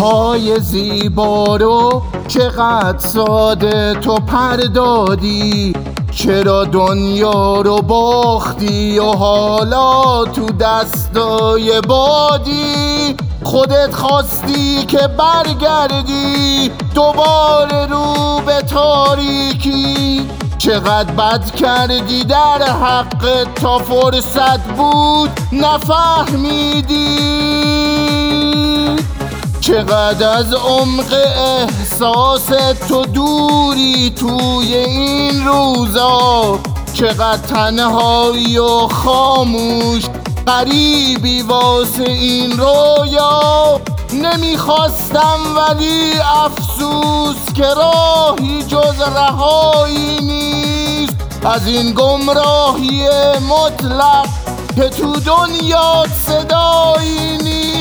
های زیبا رو چقدر ساده تو پردادی، چرا دنیا رو باختی و حالا تو دستای بادی؟ خودت خواستی که برگردی دوباره رو به تاریکی، چقدر بد کردی در حق تا فرصت بود نفهمیدی، چقدر از عمق احساس تو دوری توی این روزا، چقدر تنهایی و خاموش غریبی واسه این رویا. نمیخواستم ولی افسوس که راهی جز رهایی نیست از این گمراهی مطلق که تو دنیا صدایی نیست.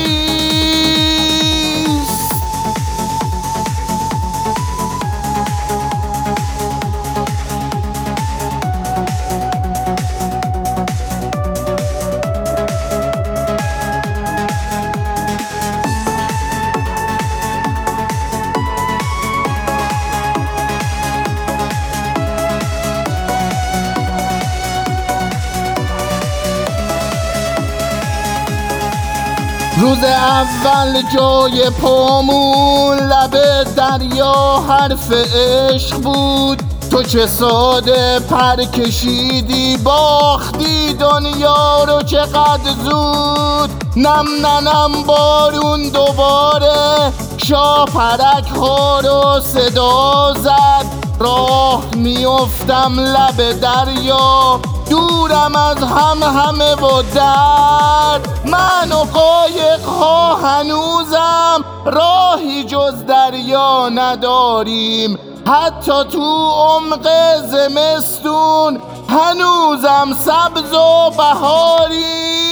روز اول جای پامون لب دریا حرف عشق بود، تو چه ساده پر کشیدی باختی دنیا رو چقدر زود. نم ننم بارون دوباره شاپرک ها رو صدا زد، راه میافتم لب دریا دورم از همه و درد. من و قایق ها هنوزم راهی جز دریا نداریم، حتی تو عمق زمستون هنوزم سبز و بهاریم.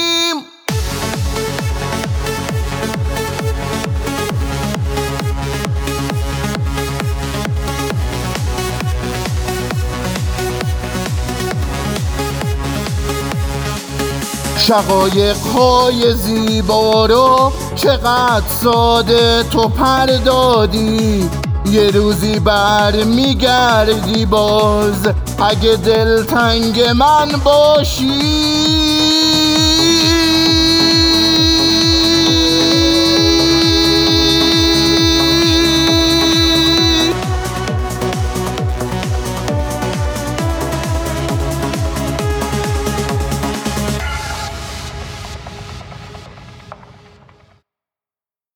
شقایق های زیبا رو چقدر ساده تو پردادی، یه روزی برمیگردی باز اگه دلتنگ من باشی.